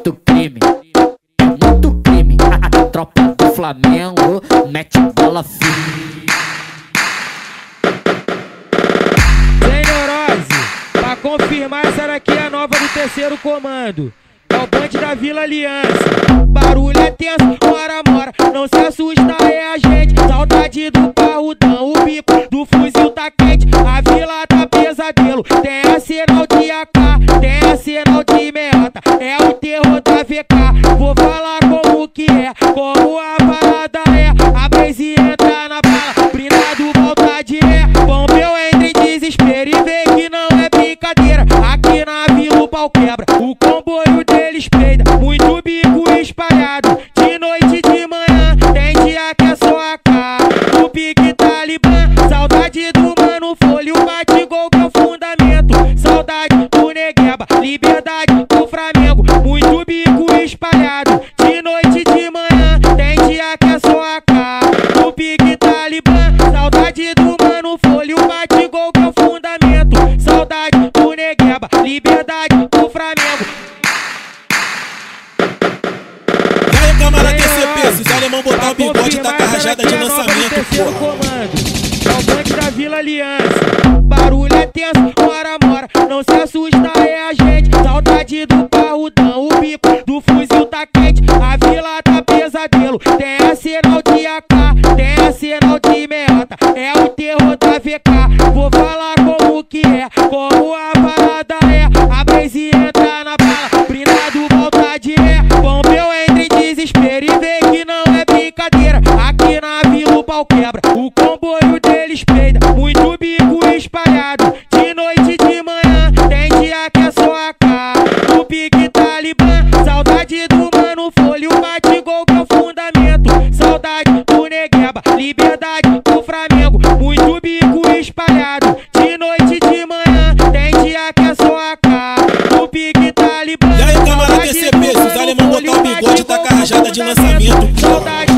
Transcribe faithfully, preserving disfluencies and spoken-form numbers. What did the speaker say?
muito crime, é muito crime. A tropa do Flamengo mete bola firme. Sem neurose, pra confirmar, essa daqui é a nova do terceiro comando. É o bonde da Vila Aliança. Barulho é tenso, mora, mora, não se assusta, é a gente. Saudade do parrudão, o bico do fuzil tá quente. A vila tá pesadelo, tem arsenal de A K, tem arsenal de meiota. É o terror da V K. Vou falar como que é, como a parada é. A Blaze entra na bala, brindado volta de ré. Pompeu entra em desespero e vê que não é brincadeira. Aqui na vila o pau quebra, o comboio deles peida. Muito bico espalhado, de noite e de manhã. Tem dia que é só A K, o pique Talibã. Saudade do mano folho, bate gol que é o fundamento. Saudade do Negueba, liberdade do Flamengo. Muito bico espalhado, de noite e de manhã. Tem dia que é só A K, o pique Talibã. Saudade do mano folho, bate gol que é o fundamento. Saudade do Negueba, liberdade do Flamengo. E aí, camarada T C P, se os alemão botar o bigode, tá com a rajada de lançamento, porra. É o bonde da Vila Aliança. Barulho é tenso, mora, mora, não se assusta, é a gente. Saudade do parrudão, o bico do fuzil tá quente. A vila tá pesadelo, tem arsenal de A K, tem arsenal de meiota. É o terror da V K. Vou falar como que é, como a parada é. A Blaze entra na bala, brindado volta de ré. Pompeu entra em desespero e vê que não é brincadeira. Aqui na vila o pau quebra, o comboio deles peida. Muito bico espalhado, de noite e de manhã. Tem dia que é só A K, o pique Talibã. Saudade do mano folho, bate gol que é o fundamento. Saudade do Negueba, liberdade do Flamengo. Muito bico espalhado, de noite e de manhã. Tem dia que é só A K, o pique Talibã. E aí, camarada T C P, se os alemão botar o bigode, tá com a rajada de lançamento, porra.